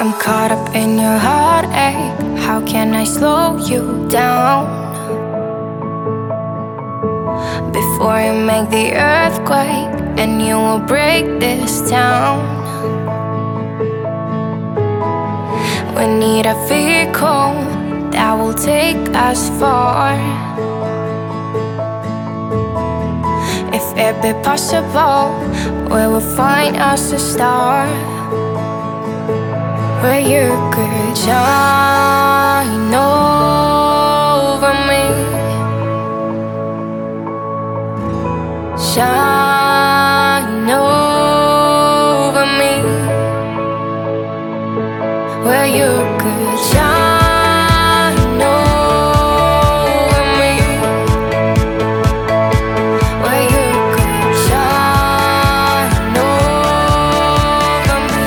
I'm caught up in your heartache. How can I slow you down before you make the earthquake and you will break this town? We need a vehicle that will take us far. If it be possible, we will find us a star where you could shine over me, shine over me, where you could shine over me, where you could shine over me.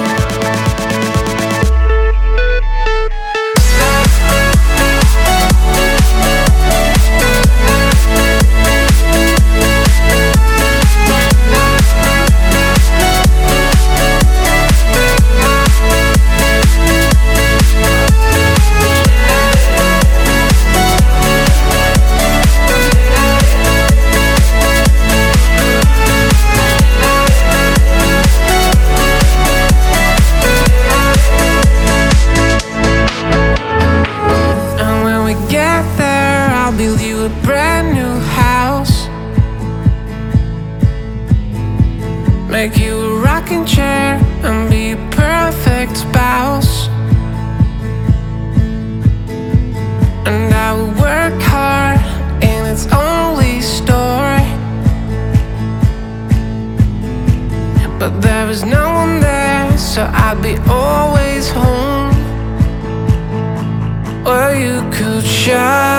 Build you a brand new house, make you a rocking chair and be a perfect spouse. And I will work hard in its only store, but there is no one there, so I'll be always home where you could shine.